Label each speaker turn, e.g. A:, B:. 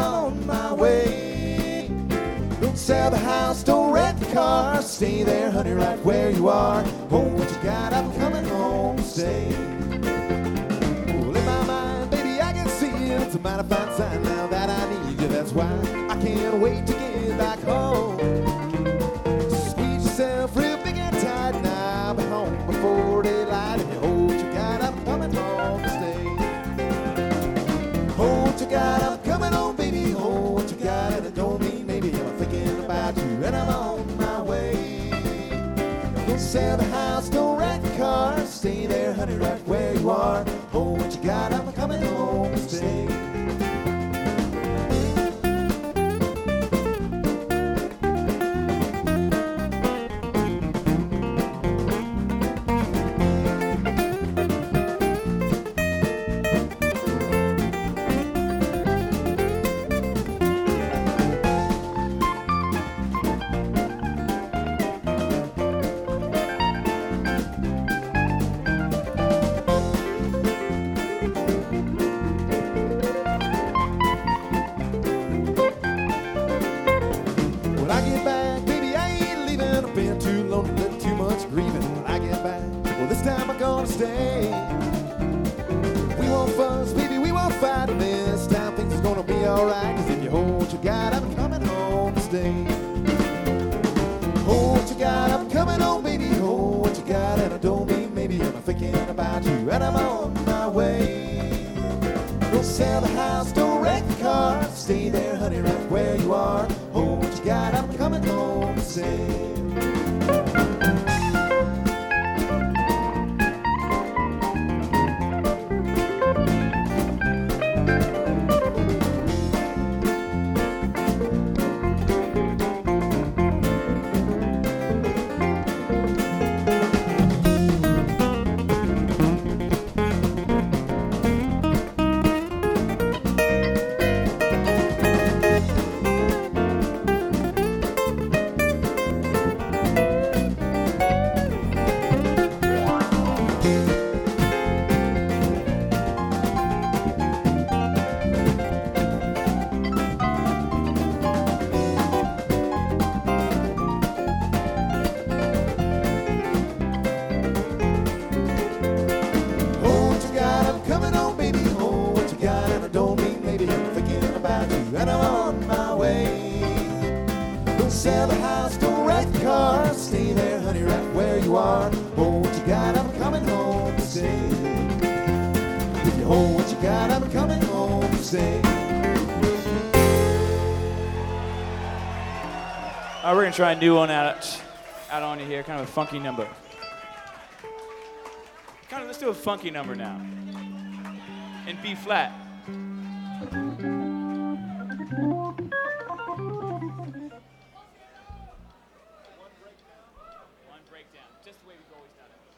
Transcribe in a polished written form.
A: I'm on my way. Don't sell the house, don't rent the car. Stay there, honey, right where you are. Hold what you got, I'm coming home to stay. Well, in my mind, baby, I can see it. It's a mighty fine sign now that I need you. That's why I can't wait to get back home. So squeeze yourself real big and tight, and I'll be home before daylight. If you hold what you got, I'm coming home to stay. Hold what you got, I'm coming home, baby. Hold what you got, and it don't mean maybe I'm thinking about you, and I'm on my way. Don't sell the house, don't rent the car. Stay there, honey, right where you are. Hold what you got, I'm coming home to stay. When I get back, baby, I ain't leaving. I've been too lonely, living too much grieving. When I get back, well, this time I'm gonna stay. We won't fuss, baby, we won't fight. And this time things is gonna be alright. Cause if you hold what you got, I'm coming home to stay. Hold what you got, I'm coming home, baby. Hold what you got, and I don't mean maybe I'm thinking about you, and I'm on my way. Don't sell the house, don't wreck the car. Stay there, honey, right where you are. Hold what you got, I'm coming home to stay. And I'm on my way. Don't sell the house, don't wreck the car. Stay there, honey, right where you are. Hold what you got, I'm coming home to stay. If you hold what you got, I'm coming home to stay.
B: All right, we're gonna try a new one out on you here, kind of a funky number. Let's do a funky number now. In B flat. One breakdown, just the way we've always done it.